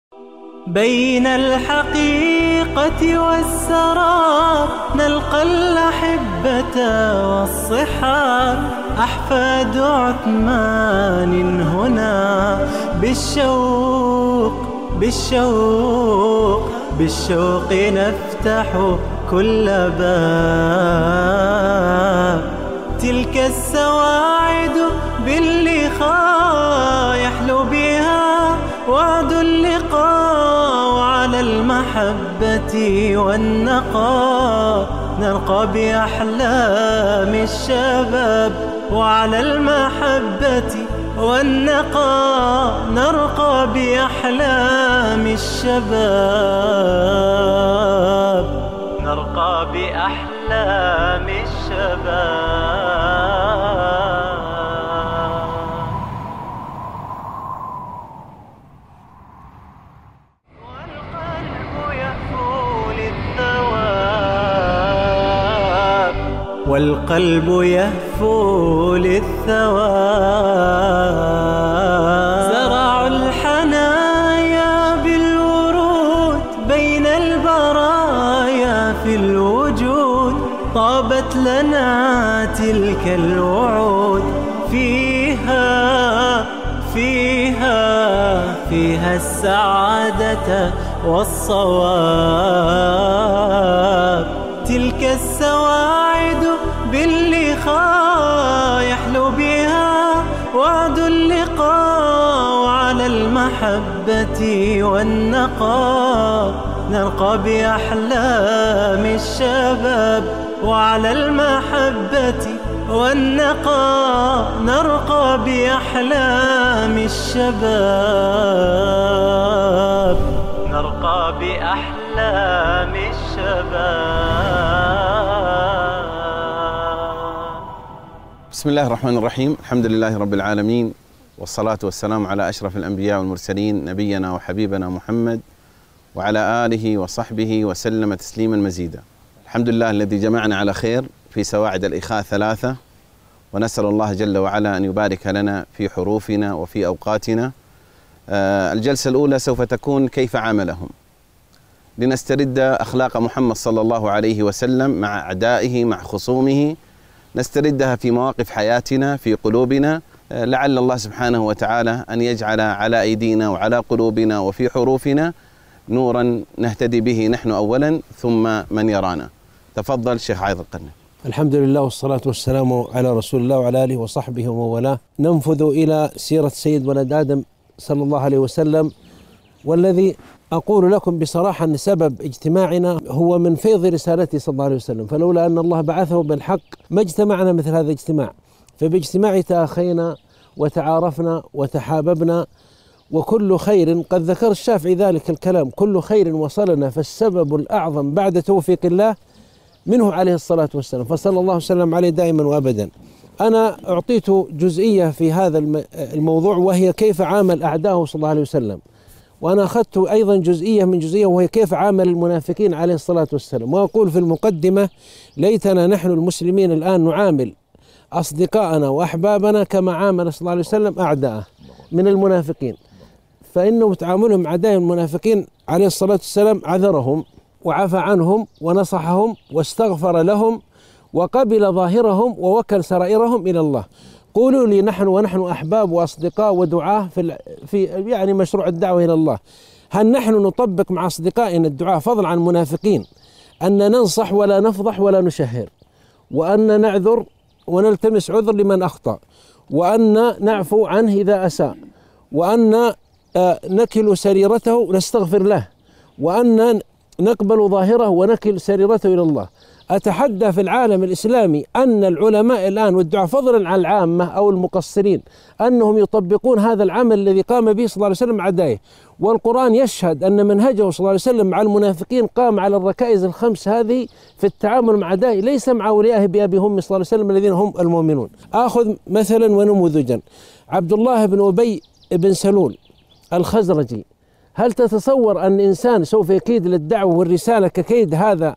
بين الحقيقة والسراب نلقى الأحبة والصحاب، أحفاد عثمان هنا بالشوق نفتح كل باب. تلك السواعد باللقاء يحلو بها وعد اللقاء، وعلى المحبة والنقاء نرقى بأحلام الشباب، وعلى المحبة والنقاء نرقى بأحلام الشباب، نرقى بأحلام الشباب. والقلب يهفو للثواب، زرع الحنايا بالورود بين البرايا في الوجود، طابت لنا تلك الوعود، فيها السعادة والصواب. تلك السواعد باللقاء يحلو بها وعد اللقاء، وعلى المحبة والنقاء نرقى بأحلام الشباب، وعلى المحبة والنقاء نرقى بأحلام الشباب، نرقى بأحلام الشباب. بسم الله الرحمن الرحيم. الحمد لله رب العالمين، والصلاة والسلام على أشرف الأنبياء والمرسلين، نبينا وحبيبنا محمد وعلى آله وصحبه وسلم تسليما مزيدا. الحمد لله الذي جمعنا على خير في سواعد الإخاء ثلاثة، ونسأل الله جل وعلا أن يبارك لنا في حروفنا وفي أوقاتنا. الجلسة الأولى سوف تكون كيف عاملهم، لنسترد أخلاق محمد صلى الله عليه وسلم مع أعدائه مع خصومه، نستردها في مواقف حياتنا في قلوبنا، لعل الله سبحانه وتعالى أن يجعل على أيدينا وعلى قلوبنا وفي حروفنا نورا نهتدي به نحن أولا ثم من يرانا. تفضل شيخ عايض القرني. الحمد لله والصلاة والسلام على رسول الله وعلى آله وصحبه ومن والاه. ننفذ إلى سيرة سيد ولد آدم صلى الله عليه وسلم، والذي أقول لكم بصراحة أن سبب اجتماعنا هو من فيض رسالته صلى الله عليه وسلم، فلولا أن الله بعثه بالحق ما اجتمعنا مثل هذا الاجتماع. فباجتماع تأخينا وتعارفنا وتحاببنا، وكل خير قد ذكر الشافعي ذلك الكلام، كل خير وصلنا فالسبب الأعظم بعد توفيق الله منه عليه الصلاة والسلام، فصلى الله وسلم عليه دائما وأبدا. أنا أعطيت جزئية في هذا الموضوع، وهي كيف عامل أعداءه صلى الله عليه وسلم، وأنا أخذت أيضا جزئية من جزئية، وهي كيف عامل المنافقين عليه الصلاة والسلام. وأقول في المقدمة: ليتنا نحن المسلمين الآن نعامل أصدقاءنا وأحبابنا كما عامل صلى الله عليه وسلم أعداءه من المنافقين، فإنه تعاملهم أعداء المنافقين عليه الصلاة والسلام عذرهم وعفى عنهم ونصحهم واستغفر لهم وقبل ظاهرهم ووكل سرائرهم إلى الله. قولوا لي ونحن أحباب وأصدقاء ودعاة في يعني مشروع الدعوة إلى الله، هل نحن نطبق مع أصدقائنا الدعاة فضل عن المنافقين أن ننصح ولا نفضح ولا نشهر، وأن نعذر ونلتمس عذر لمن أخطأ، وأن نعفو عنه إذا أساء، وأن نكل سريرته ونستغفر له، وأن نقبل ظاهره ونكل سريرته إلى الله؟ أتحدى في العالم الإسلامي أن العلماء الآن والدعاء فضلا عن العامة أو المقصرين أنهم يطبقون هذا العمل الذي قام به صلى الله عليه وسلم عدائه، والقرآن يشهد أن منهجه صلى الله عليه وسلم مع المنافقين قام على الركائز الخمس هذه في التعامل مع عدائه، ليس مع أوليائه بأبي هم صلى الله عليه وسلم الذين هم المؤمنون. آخذ مثلا ونموذجا: عبد الله بن أبي بن سلول الخزرجي، هل تتصور أن إنسان سوف يكيد للدعوة والرسالة ككيد هذا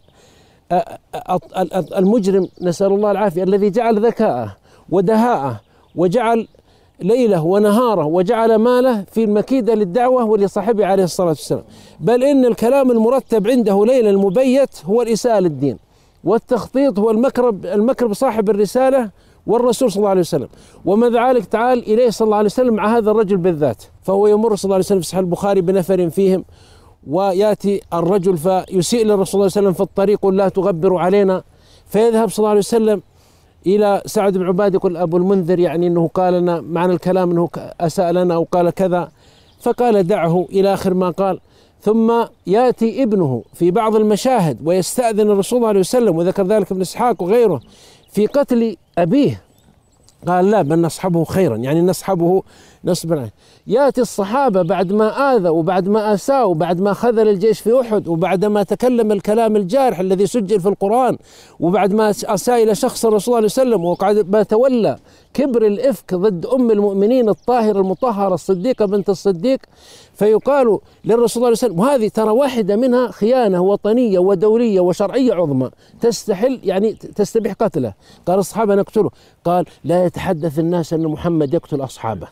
المجرم، نسأل الله العافية، الذي جعل ذكاءه ودهاءه وجعل ليله ونهاره وجعل ماله في المكيدة للدعوة ولصاحبه عليه الصلاة والسلام، بل إن الكلام المرتب عنده ليلا المبيت هو الإساءة للدين، والتخطيط هو المكر بصاحب الرسالة والرسول صلى الله عليه وسلم. ومع ذلك تعال إليه صلى الله عليه وسلم مع هذا الرجل بالذات، فهو يمر صلى الله عليه وسلم في صحيح البخاري بنفر فيهم، ويأتي الرجل فيسيء للرسول صلى الله عليه وسلم في الطريق يقول لا تغبروا علينا، فيذهب صلى الله عليه وسلم إلى سعد بن عبادة يقول أبو المنذر يعني أنه قال لنا معنى الكلام أنه أساء لنا أو قال كذا، فقال دعه إلى آخر ما قال. ثم يأتي ابنه في بعض المشاهد ويستأذن الرسول صلى الله عليه وسلم، وذكر ذلك ابن إسحاق وغيره، في قتل أبيه، قال لا بل نصحبه خيرا، يعني نصحبه نصبا. يأتي الصحابة بعد ما آذى وبعد ما أساء وبعد ما خذل الجيش في أحد وبعد ما تكلم الكلام الجارح الذي سجل في القرآن وبعد ما أساء إلى شخص الرسول صلى الله عليه وسلم وقعد ما تولى كبر الإفك ضد أم المؤمنين الطاهرة المطهرة الصديقة بنت الصديق، فيقال للرسول صلى الله عليه وسلم، وهذه ترى واحدة منها خيانة وطنية ودولية وشرعية عظمى تستحل يعني تستبيح قتله، قال الصحابة نقتله، قال لا يتحدث الناس أن محمد يقتل أصحابه.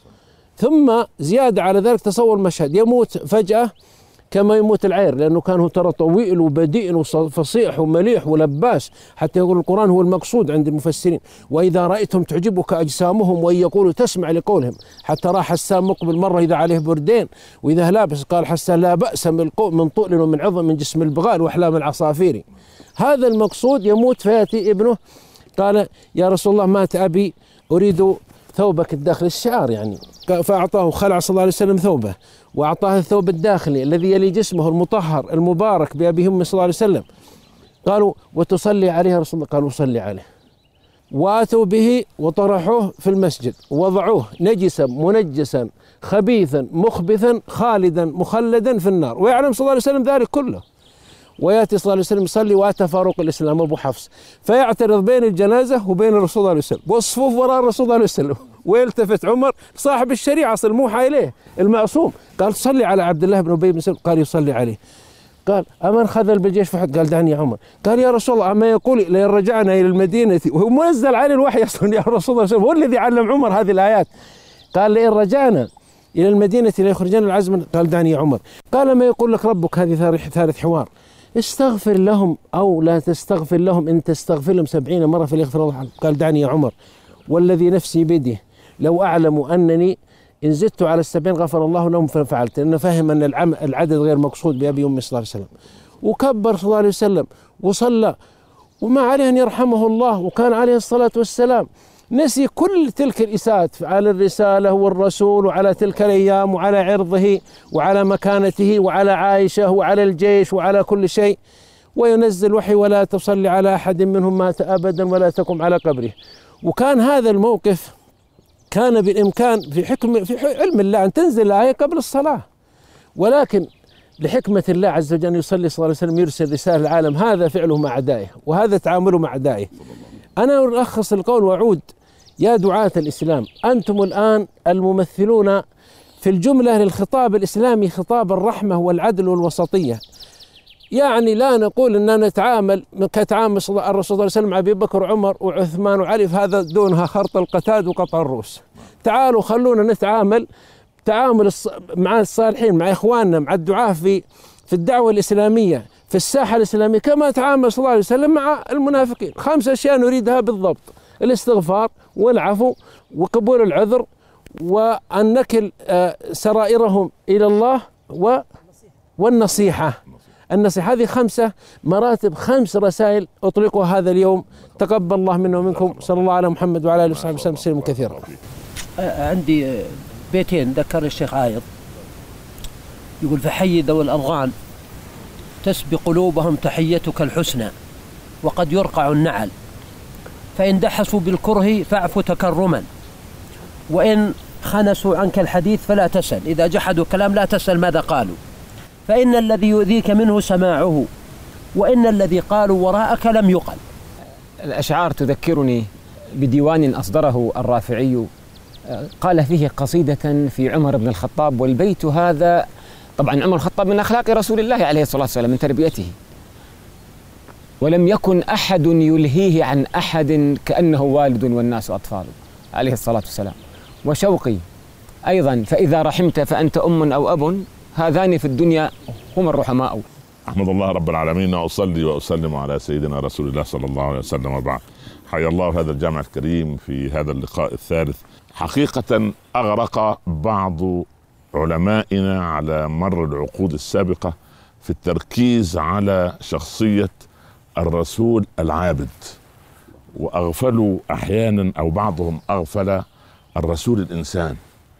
ثم زيادة على ذلك تصور مشهد يموت فجأة كما يموت العير، لأنه كان هو ترى طويل وبديء وفصيح ومليح ولباس، حتى يقول القرآن هو المقصود عند المفسرين وإذا رأيتهم تعجبك أجسامهم وإن يقولوا تسمع لقولهم، حتى راح حسان مقبل مرة إذا عليه بردين وإذا لابس قال حسان لا بأس من طول ومن عظم من جسم البغال وأحلام العصافير. هذا المقصود يموت، فيأتي ابنه قال يا رسول الله مات أبي أريد ثوبك الداخلي، الشعار يعني، فأعطاه خلع صلى الله عليه وسلم ثوبه وأعطاه الثوب الداخلي الذي يلي جسمه المطهر المبارك بأبيهم صلى الله عليه وسلم. قالوا وتصلي عليه رسول الله؟ قالوا صلي عليه. وآتوا به وطرحوه في المسجد ووضعوه نجسا منجسا خبيثا مخبثا خالدا مخلدا في النار، ويعلم صلى الله عليه وسلم ذلك كله. ويأتي صلى الله عليه وسلم يصلي وأتى فاروق الإسلام أبو حفص فيعترض بين الجنازة وبين الرسول صلى الله عليه وسلم والصفوف وراء الرسول صلى الله عليه وسلم، ويلتفت عمر صاحب الشريعة أصل موحى إليه المعصوم قال صلي على عبد الله بن أبي بن سلول، قال يصلي عليه. قال أمن خذل بالجيش فحد؟ قال دعني يا عمر. قال يا رسول الله أما يقول لئن رجعنا إلى المدينة، وهو منزل عليه الوحي أصلا يا رسول الله، هو الذي علم عمر هذه الآيات. قال لئن رجعنا إلى المدينة ليخرجنا العزم، قال دعني يا عمر. قال ما يقول لك ربك؟ هذه ثالث حوار، استغفر لهم أو لا تستغفر لهم، إن تستغفر لهم 70 مرة فليغفر الله. قال دعني يا عمر والذي نفسي بيده لو أعلم أنني إن زدت على 70 غفر الله لهم ففعلت، لأنه فهم أن العدد غير مقصود بأبي أمي صلى الله عليه وسلم. وكبر صلى الله عليه وسلم وصلى وما عليه أن يرحمه الله، وكان عليه الصلاة والسلام نسي كل تلك الإساءات على الرسالة والرسول وعلى تلك الأيام وعلى عرضه وعلى مكانته وعلى عائشة وعلى الجيش وعلى كل شيء، وينزل وحي ولا تصلي على أحد منهم مات أبدا ولا تقم على قبره. وكان هذا الموقف كان بالإمكان في علم الله أن تنزل الآية قبل الصلاة، ولكن لحكمة الله عز وجل أن يصلي صلى الله عليه وسلم يرسل رسالة العالم، هذا فعله مع أعدائه وهذا تعامله مع أعدائه. أنا ألخص القول وأعود يا دعاة الإسلام، أنتم الآن الممثلون في الجملة للخطاب الإسلامي، خطاب الرحمة والعدل والوسطية. يعني لا نقول أننا نتعامل كتعامل الرسول صلى الله عليه وسلم مع أبي بكر وعمر وعثمان وعلي، هذا دونها خرط القتاد وقطع الرؤوس. تعالوا خلونا نتعامل تعامل مع الصالحين، مع إخواننا، مع الدعاة في الدعوة الإسلامية في الساحة الإسلامية كما تعامل صلى الله عليه وسلم مع المنافقين. 5 أشياء نريدها بالضبط: الاستغفار والعفو وقبول العذر وأن نكل سرائرهم إلى الله والنصيحة. هذه 5 مراتب، 5 رسائل أطلقها هذا اليوم. تقبل الله منا ومنكم، صلى الله على محمد وعلى آله وصحبه وسلم تسليما كثيرا. عندي بيتين ذكر الشيخ عايض، يقول: فحي ذوي الأضغان تسبق قلوبهم تحيتك الحسنى، وقد يرقع النعل، فإن دحسوا بالكره فاعف تكرما، وإن خنسوا عنك الحديث فلا تسل، إذا جحدوا الكلام لا تسل ماذا قالوا، فإن الذي يؤذيك منه سماعه، وإن الذي قالوا وراءك لم يقل. الأشعار تذكرني بديوان أصدره الرافعي قال فيه قصيدة في عمر بن الخطاب، والبيت هذا طبعا عمر الخطاب من أخلاق رسول الله عليه الصلاة والسلام، من تربيته، ولم يكن أحد يلهيه عن أحد كأنه والد والناس أطفال عليه الصلاة والسلام، وشوقي أيضا، فإذا رحمت فأنت أم أو أب، هذان في الدنيا هم الرحماء. أحمد الله رب العالمين وأصلي وأسلم على سيدنا رسول الله صلى الله عليه وسلم، وبعد. حيا الله هذا الجامع الكريم في هذا اللقاء الثالث. حقيقة أغرق بعض علمائنا على مر العقود السابقة في التركيز على شخصية الرسول العابد، وأغفلوا أحيانا أو بعضهم أغفل الرسول الإنسان.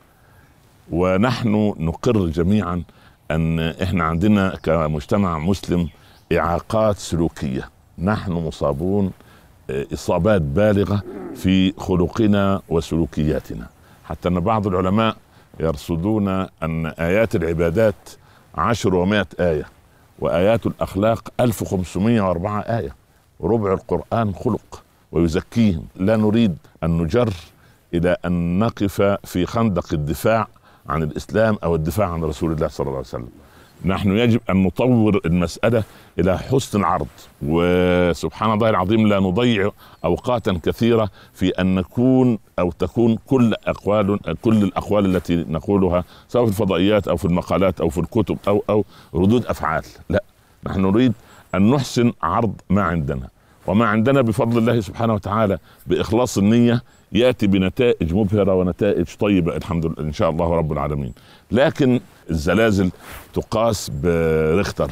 ونحن نقر جميعا أن إحنا عندنا كمجتمع مسلم إعاقات سلوكية، نحن مصابون إصابات بالغة في خلقنا وسلوكياتنا، حتى أن بعض العلماء يرصدون أن آيات العبادات 10 و100 آية، وآيات الأخلاق 1504 آية، وربع القرآن خلق ويزكيهم. لا نريد أن نجر إلى أن نقف في خندق الدفاع عن الإسلام أو الدفاع عن رسول الله صلى الله عليه وسلم. نحن يجب أن نطور المسألة إلى حسن العرض، وسبحان الله العظيم لا نضيع أوقاتا كثيرة في أن نكون أو تكون كل الأقوال التي نقولها سواء في الفضائيات أو في المقالات أو في الكتب أو ردود أفعال. لا، نحن نريد أن نحسن عرض ما عندنا، وما عندنا بفضل الله سبحانه وتعالى بإخلاص النية يأتي بنتائج مبهرة ونتائج طيبة الحمد لله إن شاء الله رب العالمين. لكن الزلازل تقاس بريختر،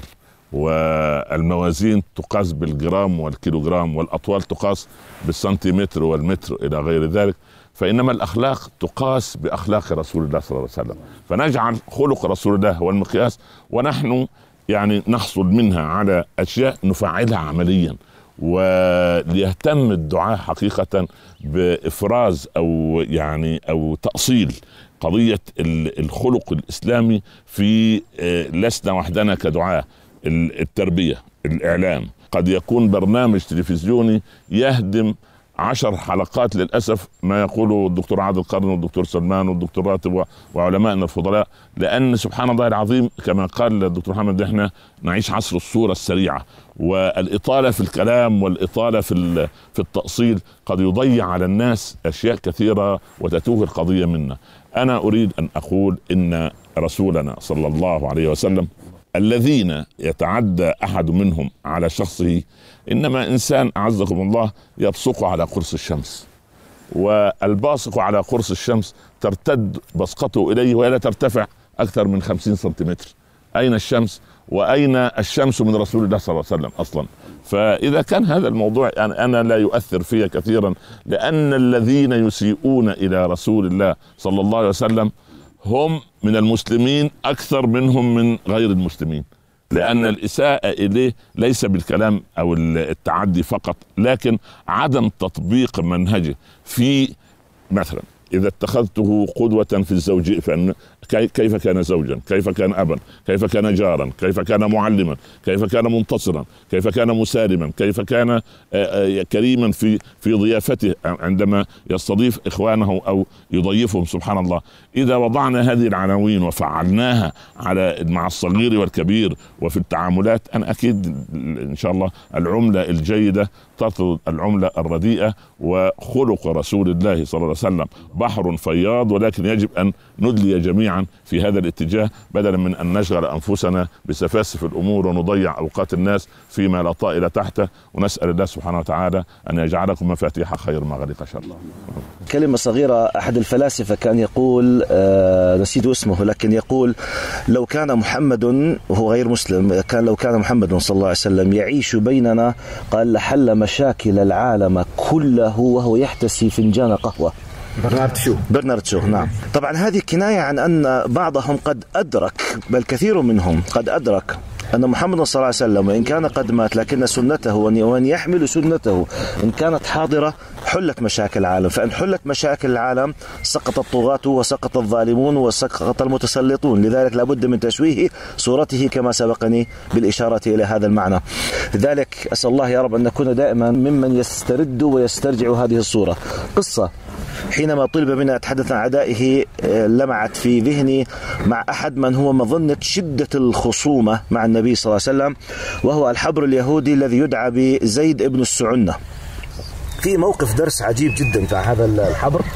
والموازين تقاس بالجرام والكيلوغرام، والأطوال تقاس بالسنتيمتر والمتر إلى غير ذلك. فإنما الأخلاق تقاس بأخلاق رسول الله صلى الله عليه وسلم، فنجعل خلق رسول الله هو المقياس، ونحن يعني نحصل منها على أشياء نفعلها عمليا. وليهتم الدعاة حقيقة بإفراز أو تأصيل قضية الخلق الإسلامي في لسنا وحدنا كدعاة. التربية، الإعلام، قد يكون برنامج تلفزيوني يهدم 10 حلقات للأسف ما يقوله الدكتور عادل قرن والدكتور سلمان والدكتور راتب وعلمائنا الفضلاء، لأن سبحان الله العظيم كما قال الدكتور محمد احنا نعيش عصر الصورة السريعة، والإطالة في الكلام والإطالة في التأصيل قد يضيع على الناس أشياء كثيرة وتتوه القضية منا. أنا أريد أن أقول إن رسولنا صلى الله عليه وسلم الذين يتعدى أحد منهم على شخصه إنما إنسان أعزكم الله يبصق على قرص الشمس، والباصق على قرص الشمس ترتد بصقته إليه ولا ترتفع أكثر من 50 سنتيمتر. أين الشمس؟ وأين الشمس من رسول الله صلى الله عليه وسلم أصلا؟ فإذا كان هذا الموضوع أنا لا يؤثر فيه كثيرا، لأن الذين يسيئون إلى رسول الله صلى الله عليه وسلم هم من المسلمين أكثر منهم من غير المسلمين، لأن الإساءة إليه ليس بالكلام أو التعدي فقط، لكن عدم تطبيق منهجه. في مثلا إذا اتخذته قدوة في الزوج فإن كيف كان زوجا، كيف كان أبا، كيف كان جارا، كيف كان معلما، كيف كان منتصرا، كيف كان مسالما، كيف كان كريما في ضيافته عندما يستضيف إخوانه أو يضيفهم. سبحان الله، إذا وضعنا هذه العناوين وفعلناها مع الصغير والكبير وفي التعاملات، أنا أكيد إن شاء الله العملة الجيدة تطرد العملة الرديئة. وخلق رسول الله صلى الله عليه وسلم بحر فياض، ولكن يجب أن ندلي جميعا في هذا الاتجاه بدلا من أن نشغل أنفسنا بسفاسف الأمور ونضيع أوقات الناس فيما لا طائل تحته. ونسأل الله سبحانه وتعالى أن يجعلكم مفاتيح خير ما غلق شر. كلمة صغيرة، أحد الفلاسفة كان يقول نسيت اسمه، لكن يقول لو كان محمد وهو غير مسلم لو كان محمد صلى الله عليه وسلم يعيش بيننا قال لحل مشاكل العالم كله وهو يحتسي فنجان قهوة. برنارد شو نعم. طبعا هذه كناية عن أن بعضهم قد أدرك، بل كثير منهم قد أدرك أن محمد صلى الله عليه وسلم وإن كان قد مات لكن سنته وأن يحمل سنته إن كانت حاضرة حلت مشاكل العالم. فإن حلت مشاكل العالم سقط الطغاة وسقط الظالمون وسقط المتسلطون. لذلك لابد من تشويه صورته كما سبقني بالإشارة إلى هذا المعنى. لذلك أسأل الله يا رب أن نكون دائما ممن يسترد ويسترجع هذه الصورة. قصة حينما طلب منا أتحدث عن أعدائه لمعت في ذهني مع أحد من هو مظنة شدة الخصومة مع النبي صلى الله عليه وسلم، وهو الحبر اليهودي الذي يدعى بزيد ابن السعنة. في موقف درس عجيب جدا في هذا الحبر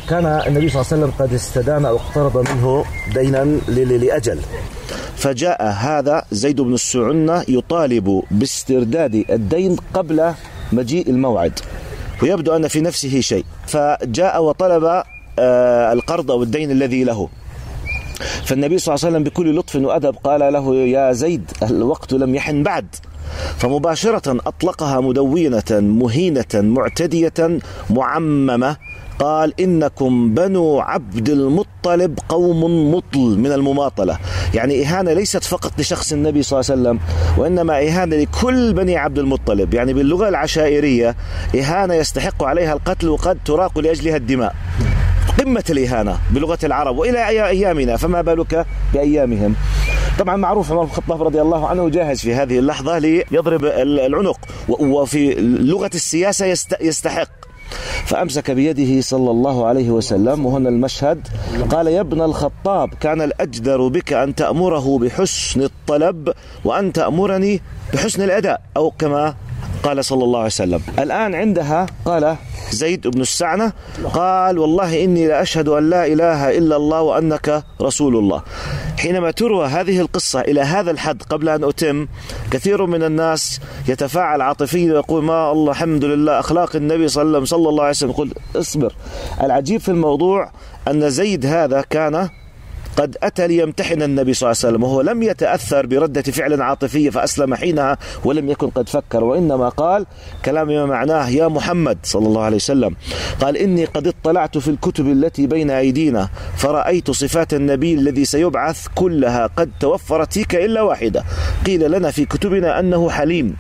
كان النبي صلى الله عليه وسلم قد استدان أو اقترض منه دينا لأجل، فجاء هذا زيد بن السعنة يطالب باسترداد الدين قبل مجيء الموعد، ويبدو أن في نفسه شيء، فجاء وطلب القرض أو الدين الذي له. فالنبي صلى الله عليه وسلم بكل لطف وأدب قال له: يا زيد، الوقت لم يحن بعد. فمباشرة أطلقها مدونة مهينة معتدية معممة، قال: إنكم بنو عبد المطلب قوم مطل من المماطلة. يعني إهانة ليست فقط لشخص النبي صلى الله عليه وسلم، وإنما إهانة لكل بني عبد المطلب. يعني باللغة العشائرية إهانة يستحق عليها القتل وقد تراق لأجلها الدماء، قمة الإهانة بلغة العرب، وإلى أيامنا فما بالك بأيامهم. طبعا معروف عمر بن الخطاب رضي الله عنه جاهز في هذه اللحظة ليضرب العنق، وفي لغة السياسة يستحق. فأمسك بيده صلى الله عليه وسلم، وهنا المشهد، قال: يا ابن الخطاب، كان الأجدر بك أن تأمره بحسن الطلب وأن تأمرني بحسن الأداء، أو كما قال صلى الله عليه وسلم. الآن عندها قال زيد بن السعنة، قال: والله إني لأشهد أن لا إله إلا الله وأنك رسول الله. حينما تروى هذه القصة إلى هذا الحد قبل أن أتم، كثير من الناس يتفاعل عاطفيا ويقول: ما الله، الحمد لله، أخلاق النبي صلى الله عليه وسلم. قل اصبر. العجيب في الموضوع أن زيد هذا كان قد أتى ليمتحن النبي صلى الله عليه وسلم، وهو لم يتأثر بردة فعل عاطفية فأسلم حينها، ولم يكن قد فكر، وإنما قال كلام ما معناه: يا محمد صلى الله عليه وسلم، قال: إني قد اطلعت في الكتب التي بين أيدينا فرأيت صفات النبي الذي سيبعث كلها قد توفرت فيك إلا واحدة. قيل لنا في كتبنا أنه حليم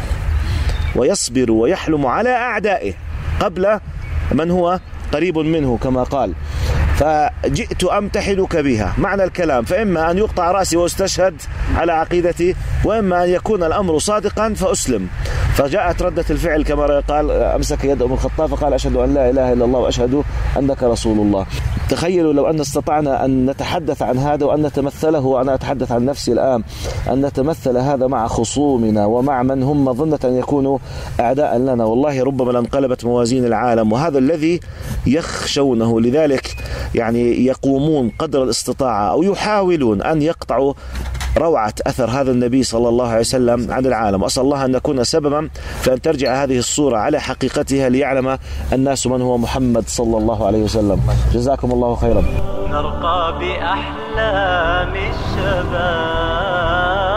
ويصبر ويحلم على أعدائه قبل من هو قريب منه كما قال، فجئت أمتحنك بها. معنى الكلام: فإما أن يقطع رأسي واستشهد على عقيدتي، وإما أن يكون الأمر صادقا فأسلم. فجاءت ردة الفعل كما قال: أمسك يد أم الخطاب فقال: أشهد أن لا إله إلا الله وأشهد أنك رسول الله. تخيلوا لو أن استطعنا أن نتحدث عن هذا وأن نتمثله، وأنا أتحدث عن نفسي الآن، أن نتمثل هذا مع خصومنا ومع من هم مظنة أن يكونوا أعداء لنا، والله ربما لانقلبت موازين العالم، وهذا الذي يخشونه. لذلك يعني يقومون قدر الاستطاعة أو يحاولون أن يقطعوا روعة أثر هذا النبي صلى الله عليه وسلم عن العالم. وأسأل الله أن نكون سببا في أن ترجع هذه الصورة على حقيقتها ليعلم الناس من هو محمد صلى الله عليه وسلم. جزاكم الله خيرا. نرقى بأحلام الشباب.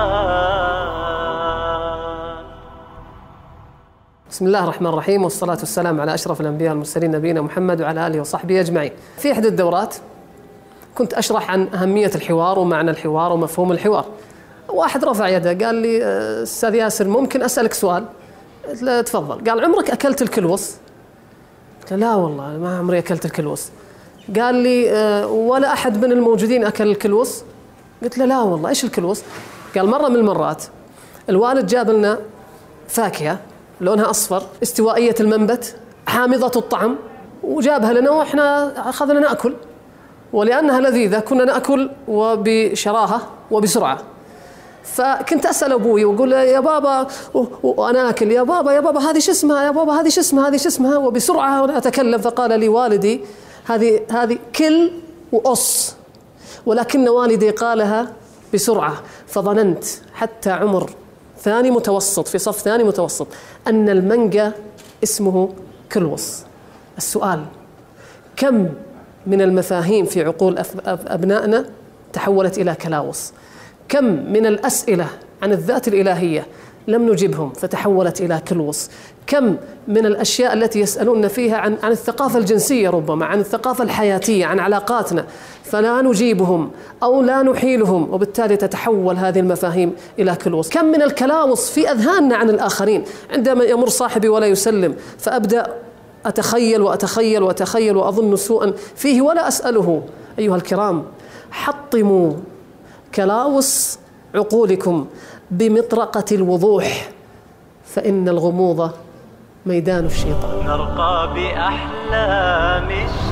بسم الله الرحمن الرحيم، والصلاة والسلام على أشرف الأنبياء والمرسلين نبينا محمد وعلى آله وصحبه أجمعين. في إحدى الدورات كنت أشرح عن أهمية الحوار ومعنى الحوار ومفهوم الحوار. واحد رفع يده قال لي: أستاذ ياسر، ممكن أسألك سؤال؟ قلت له: تفضل. قال: عمرك أكلت الكلوس؟ قلت له: لا والله ما عمري أكلت الكلوس. قال لي: ولا أحد من الموجودين أكل الكلوس؟ قلت له: لا والله. إيش الكلوس؟ قال: مرة من المرات الوالد جاب لنا فاكهة لونها أصفر، استوائية المنبت، حامضة الطعم، وجابها لنا وإحنا أخذنا نأكل، ولأنها لذيذة كنا نأكل وبشراهة وبسرعة. فكنت أسأل أبوي وأقول: يا بابا، وأنا أكل، يا بابا هذه شو اسمها، يا بابا هذه شو اسمها، هذه شو اسمها، وبسرعة وأنا أتكلم. فقال لي والدي: هذه كل وأص، ولكن والدي قالها بسرعة. فظننت حتى عمر ثاني متوسط، في صف ثاني متوسط، أن المانجا اسمه كلوس. السؤال: كم من المفاهيم في عقول أبنائنا تحولت إلى كلاوس؟ كم من الأسئلة عن الذات الإلهية لم نجبهم فتحولت إلى كلوس؟ كم من الأشياء التي يسألون فيها عن الثقافة الجنسية، ربما عن الثقافة الحياتية، عن علاقاتنا، فلا نجيبهم أو لا نحيلهم، وبالتالي تتحول هذه المفاهيم إلى كلوس. كم من الكلاوس في أذهاننا عن الآخرين، عندما يمر صاحبي ولا يسلم فأبدأ أتخيل وأتخيل وأتخيل وأظن سوءا فيه ولا أسأله. أيها الكرام، حطموا كلاوس عقولكم بمطرقة الوضوح، فإن الغموض ميدان الشيطان. نرقى بأحلام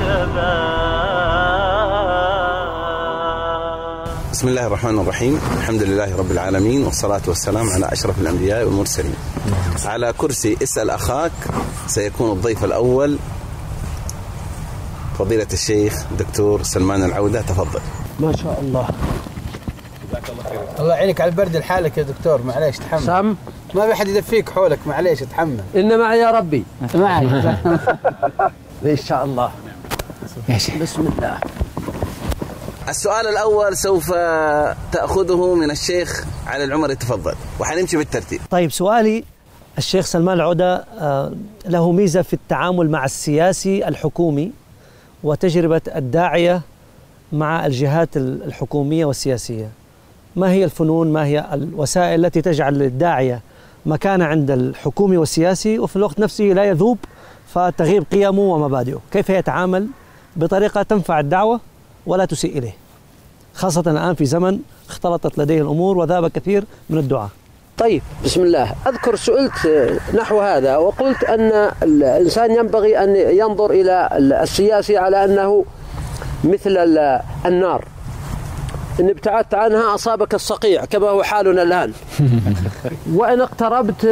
الشباب. بسم الله الرحمن الرحيم، الحمد لله رب العالمين، والصلاة والسلام على أشرف الأنبياء والمرسلين. على كرسي اسأل أخاك سيكون الضيف الأول فضيلة الشيخ دكتور سلمان العودة، تفضل. ما شاء الله. الله يعينك على البرد لحالك يا دكتور، معليش تحمل. سام ما في حد يدفيك حولك، معليش تحمل. إن معي يا ربي. معي. إن شاء الله. بسم الله. السؤال الأول سوف تأخذه من الشيخ علي العمري، تفضل، وحنمشي بالترتيب. طيب، سؤالي: الشيخ سلمان العودة له ميزة في التعامل مع السياسي الحكومي وتجربة الداعية مع الجهات الحكومية والسياسية. ما هي الفنون، ما هي الوسائل التي تجعل الداعية مكانة عند الحكومي والسياسي وفي الوقت نفسه لا يذوب فتغيب قيمه ومبادئه؟ كيف يتعامل بطريقة تنفع الدعوة ولا تسيء إليه، خاصة الآن في زمن اختلطت لديه الأمور وذاب كثير من الدعاة؟ طيب، بسم الله. أذكر سئلت نحو هذا وقلت أن الإنسان ينبغي أن ينظر إلى السياسي على أنه مثل النار، إن ابتعدت عنها أصابك الصقيع كما هو حالنا الآن. وإن اقتربت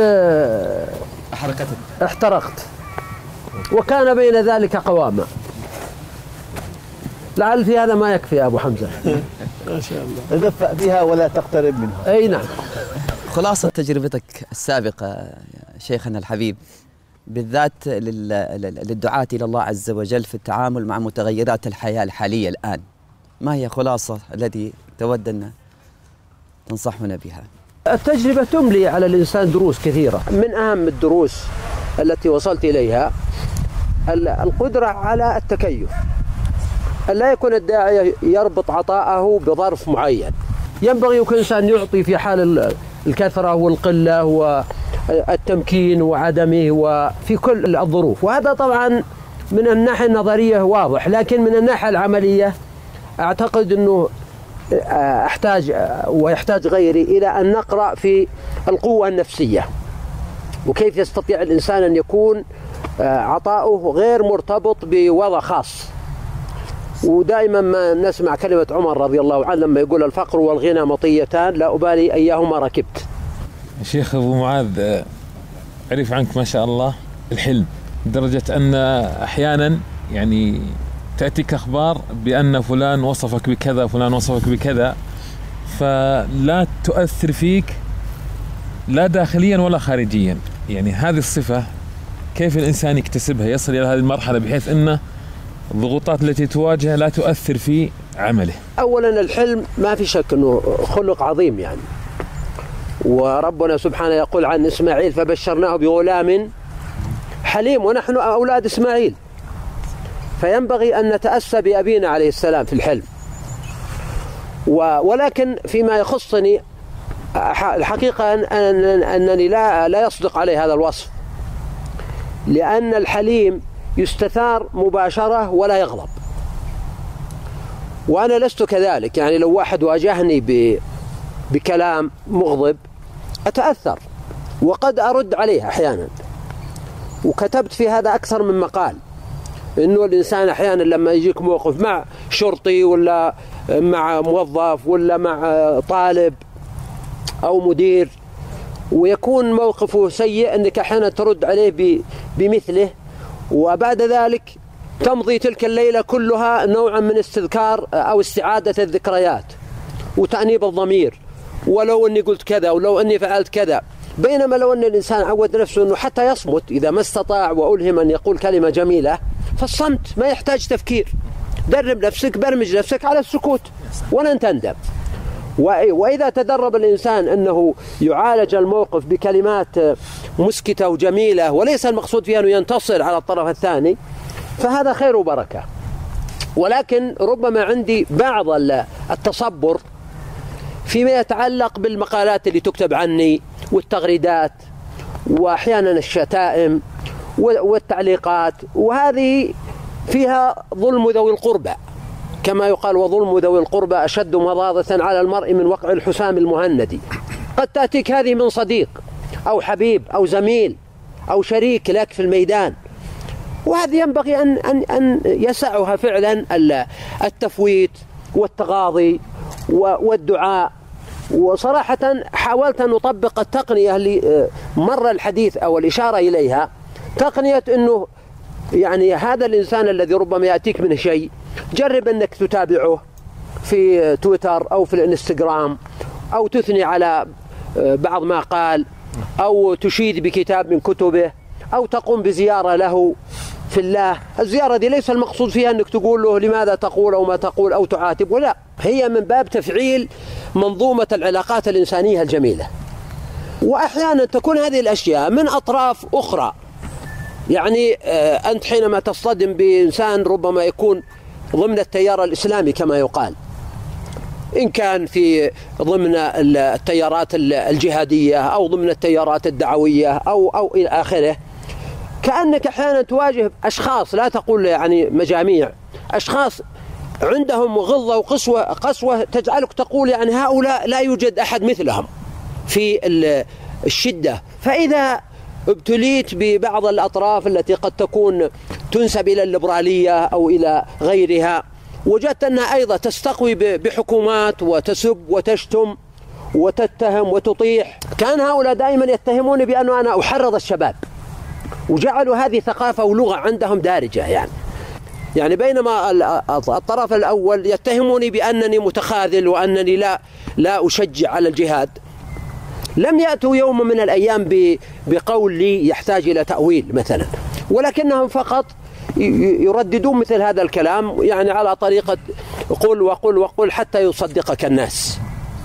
احترقت، وكان بين ذلك قواما. لعل في هذا ما يكفي يا أبو حمزة. ما شاء الله. تدفأ بها ولا تقترب منها. أي نعم. خلاصة تجربتك السابقة شيخنا الحبيب، بالذات للدعاة إلى الله عز وجل في التعامل مع متغيرات الحياة الحالية الآن، ما هي خلاصة التي تود أن تنصحنا بها؟ التجربة تملي على الإنسان دروس كثيرة. من أهم الدروس التي وصلت إليها القدرة على التكيف، أن لا يكون الداعية يربط عطاءه بظرف معين. ينبغي يكون الإنسان يعطي في حال الكثرة والقلة والتمكين وعدمه وفي كل الظروف. وهذا طبعا من الناحية النظرية واضح، لكن من الناحية العملية أعتقد أنه أحتاج ويحتاج غيري إلى أن نقرأ في القوة النفسية، وكيف يستطيع الإنسان أن يكون عطاؤه غير مرتبط بوضع خاص. ودائما ما نسمع كلمة عمر رضي الله عنه لما يقول: الفقر والغنى مطيتان لا أبالي أيهما ركبت. شيخ أبو معاذ، أعرف عنك ما شاء الله الحلم، لدرجة أن أحيانا يعني تأتيك أخبار بأن فلان وصفك بكذا، فلان وصفك بكذا، فلا تؤثر فيك لا داخليا ولا خارجيا. يعني هذه الصفة كيف الإنسان يكتسبها، يصل إلى هذه المرحلة بحيث أن الضغوطات التي تواجهه لا تؤثر في عمله؟ أولا الحلم ما في شك أنه خلق عظيم يعني، وربنا سبحانه يقول عن إسماعيل: فبشرناه بغلام حليم، ونحن أولاد إسماعيل. فينبغي أن نتأسى بأبينا عليه السلام في الحلم. ولكن فيما يخصني الحقيقة أنني لا يصدق علي هذا الوصف، لأن الحليم يستثار مباشرة ولا يغضب، وأنا لست كذلك. يعني لو واحد واجهني بكلام مغضب أتأثر وقد أرد عليه أحيانا، وكتبت في هذا أكثر من مقال، إنه الإنسان أحيانا لما يجيك موقف مع شرطي ولا مع موظف ولا مع طالب أو مدير ويكون موقفه سيء، أنك أحيانا ترد عليه بمثله، وبعد ذلك تمضي تلك الليلة كلها نوعا من استذكار أو استعادة الذكريات وتأنيب الضمير، ولو أني قلت كذا ولو أني فعلت كذا. بينما لو أن الإنسان عود نفسه أنه حتى يصمت إذا ما استطاع وألهم أن يقول كلمة جميلة، فالصمت ما يحتاج تفكير. درب نفسك، برمج نفسك على السكوت ولن تندم. وإذا تدرب الإنسان أنه يعالج الموقف بكلمات مسكتة وجميلة وليس المقصود فيها أنه ينتصر على الطرف الثاني، فهذا خير وبركة. ولكن ربما عندي بعض التصبر فيما يتعلق بالمقالات اللي تكتب عني والتغريدات وأحيانا الشتائم والتعليقات، وهذه فيها ظلم ذوي القربى كما يقال: وظلم ذوي القربى أشد مضاضة على المرء من وقع الحسام المهندي. قد تأتيك هذه من صديق أو حبيب أو زميل أو شريك لك في الميدان، وهذه ينبغي أن يسعها فعلا التفويت والتغاضي والدعاء. وصراحة حاولت أن أطبق التقنية اللي مر الحديث أو الإشارة إليها، تقنية أنه يعني هذا الإنسان الذي ربما يأتيك منه شيء، جرب أنك تتابعه في تويتر أو في الانستغرام، أو تثني على بعض ما قال، أو تشيد بكتاب من كتبه، أو تقوم بزيارة له في الله. الزيارة دي ليس المقصود فيها أنك تقول له لماذا تقول أو ما تقول أو تعاتب، ولا، هي من باب تفعيل منظومة العلاقات الإنسانية الجميلة. وأحيانا تكون هذه الأشياء من أطراف أخرى، يعني أنت حينما تصطدم بإنسان ربما يكون ضمن التيار الإسلامي كما يقال، إن كان في ضمن التيارات الجهادية أو ضمن التيارات الدعوية أو إلى آخره، كأنك أحيانا تواجه أشخاص، لا تقول يعني مجاميع، أشخاص عندهم غلظة وقسوة تجعلك تقول يعني هؤلاء لا يوجد أحد مثلهم في الشدة. فإذا ابتليت ببعض الأطراف التي قد تكون تنسب إلى الليبرالية أو إلى غيرها، وجدت أنها أيضا تستقوي بحكومات وتسب وتشتم وتتهم وتطيح. كان هؤلاء دائما يتهموني بأنه أنا أحرض الشباب، وجعلوا هذه ثقافة ولغة عندهم دارجة. يعني بينما الطرف الأول يتهموني بأنني متخاذل وأنني لا أشجع على الجهاد، لم يأتوا يوم من الأيام بقول لي يحتاج إلى تأويل مثلا، ولكنهم فقط يرددون مثل هذا الكلام، يعني على طريقة قل وقل وقل حتى يصدقك الناس.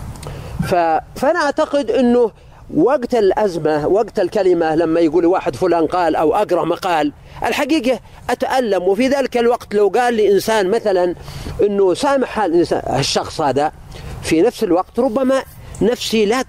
فأنا أعتقد أنه وقت الأزمة، وقت الكلمة، لما يقول واحد فلان قال أو أقرأ مقال، الحقيقة أتألم. وفي ذلك الوقت لو قال لي إنسان مثلا أنه سامح الشخص هذا، في نفس الوقت ربما نفسي لا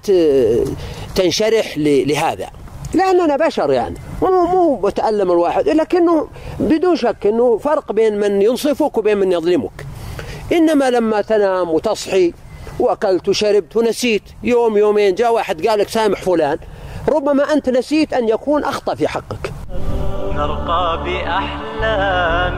تنشرح لهذا، لأننا بشر يعني، مو بتألم الواحد، لكنه بدون شك أنه فرق بين من ينصفك وبين من يظلمك. إنما لما تنام وتصحي وأكلت وشربت ونسيت يوم يومين، جاء واحد قال لك سامح فلان، ربما أنت نسيت أن يكون أخطأ في حقك. نرقى بأحلام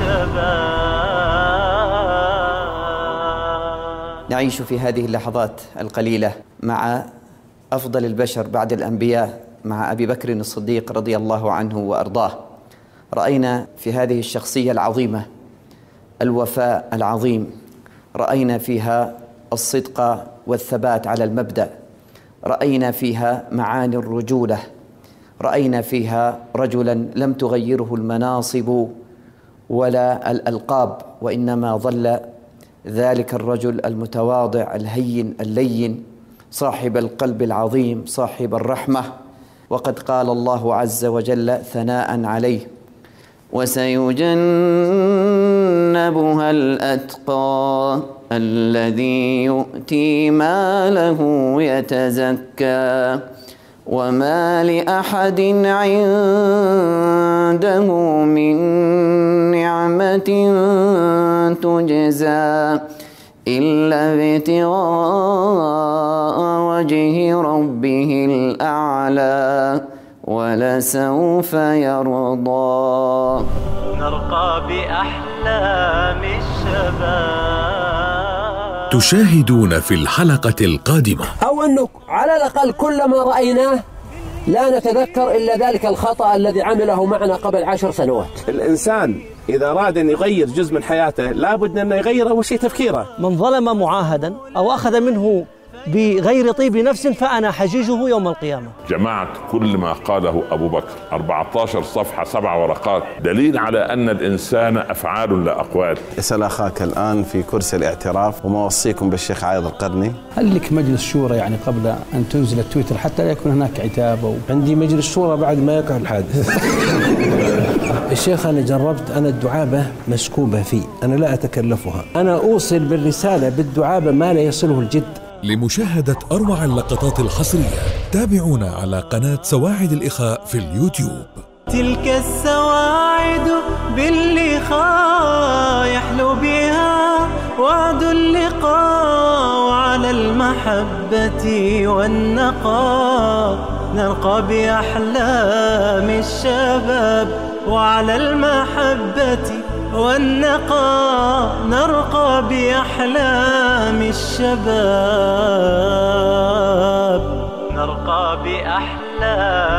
الشباب. نعيش في هذه اللحظات القليلة مع أفضل البشر بعد الأنبياء، مع أبي بكر الصديق رضي الله عنه وأرضاه. رأينا في هذه الشخصية العظيمة الوفاء العظيم، رأينا فيها الصدق والثبات على المبدأ، رأينا فيها معاني الرجولة، رأينا فيها رجلا لم تغيره المناصب ولا الألقاب، وإنما ظل ذلك الرجل المتواضع الهين اللين، صاحب القلب العظيم، صاحب الرحمة. وقد قال الله عز وجل ثناء عليه: وسيجنبها الأتقى الذي يؤتي ماله يتزكى وما لأحد عنده من نعمة تجزى إلا ابتغاء وجه ربه الأعلى ولسوف يرضى. نرقى بأحلام الشباب. تشاهدون في الحلقة القادمة، أو أنه على الأقل كل ما رأيناه لا نتذكر إلا ذلك الخطأ الذي عمله معنا قبل 10 سنوات. الإنسان إذا أراد أن يغير جزء من حياته لابد أن يغير أول شيء تفكيره. من ظلم معاهدا أو أخذ منه بغير طيب نفس فأنا حجيجه يوم القيامة. جماعة كل ما قاله أبو بكر 14 صفحة 7 ورقات، دليل على أن الإنسان أفعال لا أقوال. اسأل أخاك الآن في كرسي الاعتراف، وما وصيكم بالشيخ عايض القرني. هل لك مجلس شورى يعني قبل أن تنزل التويتر حتى لا يكون هناك عتاب؟ عندي مجلس شورى بعد ما يقع الحادث. الشيخ أنا جربت، أنا الدعابة مسكوبة في، أنا لا أتكلفها، أنا أوصل بالرسالة بالدعابة ما لا يصله الجد. لمشاهدة أروع اللقطات الحصرية تابعونا على قناة سواعد الإخاء في اليوتيوب. تلك السواعد باللقاء يحلو بها وعد اللقاء، وعلى المحبة والنقاء نرقى بأحلام الشباب، وعلى المحبة والنقاء نرقى بأحلام الشباب. نرقى بأحلام